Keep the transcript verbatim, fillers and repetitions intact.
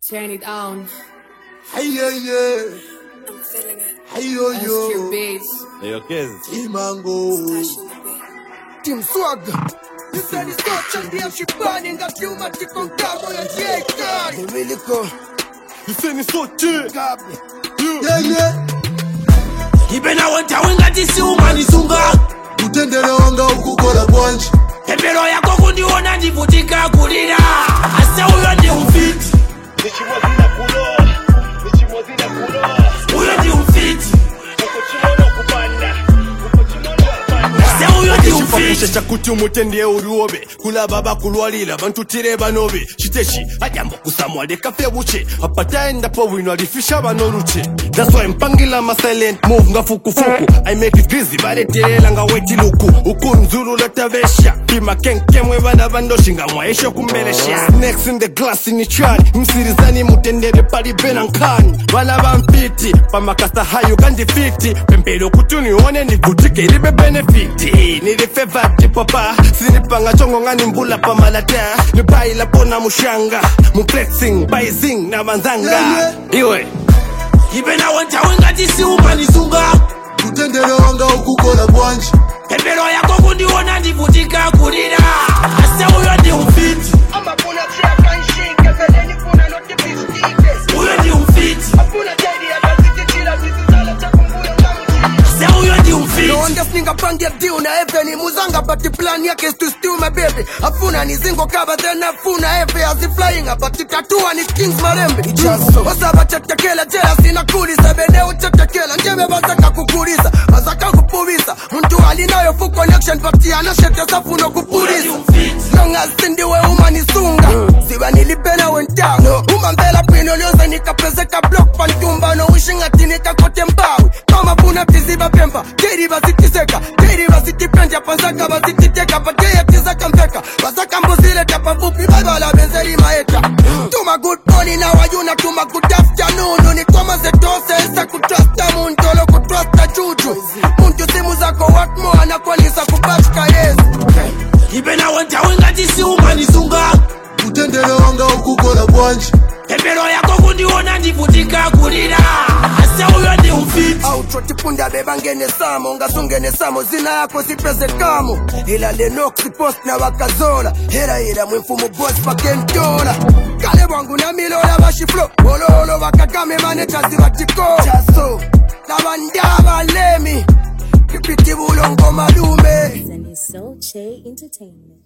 Turn it on. Hey yeah yeah. I'm feeling it. Hey yo yo. Extra beats. Hey, okay. Imango. Team Swag. You said it's not champion, she burning that you might take on cabo and yeah, God. They really go. You say ni sote. Gabi. Yeah yeah. Ibena wanta wenga tisi umani sunga. Utendele wanga ukukola bwanji. Pembero yako kundiona ndivutika kulira. Ase uyo ndi umfiti. Nichimozina kulo. Nichimozina kulo. Uyo ndi umfiti. Ukuchimono kupanda. Ukuchimono kupanda. Ase uyo ndi umfiti. Chifakisha chakuti umutendeye uruobe. Kula baba kulwalila bantu tire banobe. Chiteshi ajambo kusamwa deka febuche. Apataenda po wino alifisha banoruche. That's why mpangila ma silent move nga fuku fuku. I make it busy bare terela nga weti luku. Ukunzulu latavesha. Pima kenke mwe bana bandoshi nga mwaesho kumbelesha. Next in the glass in the chat. Msirizani mutendere pali benankani. Bana bampiti. Pamakasa hayo kandi fiti. Pembelo kutuni one ni butike ilibe benefiti. Nili fevati papa. Sinipanga chongo ngani mbula pa malata. Nipaila pona mushanga. Muplexing, baizing na manzanga. Iwe Ibena wanta wenga tisi umani sunga. Utendele wanga ukukola bwanji. Pembero yako kundiona ndivutika kulira. Ase uyo ndi umfiti. Ama kuna tia kanshinke beleni kuna noti bistike. Uyo ndi umfiti. Apuna jadi ya baziti chila zizizala chakumbuyo ngamuchi. Ase uyo ndi umfiti. No wonder sninga pangia deal na efe ni muzanga but the plan yake is to steal my baby. Afuna ni zingo kaba then afuna efe as if flying but the tattoo ni kings marembe. Ijaso. Osa bachatakela jela sina kulisa bene uchatakela njebe bazaka kukulisa. Bazaka kupuvisa. Muntu alinayo full connection but yana shete safuno kupulisa. Long as sindiwe umani sunga. Siwa nilipena went down. Uma mbela pino lyoza nikapezeka block pantumba. No wishing ati nikakote mbawi. Kama puna tiziba pemba. Keri bazitiseka. Keri bazitipenda panzaka bazititeka. Pateya tizaka mpeka. Bazaka mbuzile tapa vupi babala benzeli maeta. Tuma good morning na wajuna tuma good afternoon. Unikoma zetose esa kutrasta muntolo kutrasta juju. Muntu simu zako what more anakwanisa kubachika yesu. Ibena wanta wenga tisi umani sunga. Utendele wanga ukukola bwanji. Pembero yako kundiona ndivutika kulira. Ase uyo ndi umfiti. Outro tipunda beba ngene samo. Nga sungene samo zina yako sipeze kamo. Ila lenoxi post na wakazola. Hera hera mwifumu boss pa kentola. Kale wangu na milola bashi flow. Olo olo wakagame maneja ziwatiko. Chaso na bandaba lemi. Kipiti bulongo malume. Soul Che Entertainment.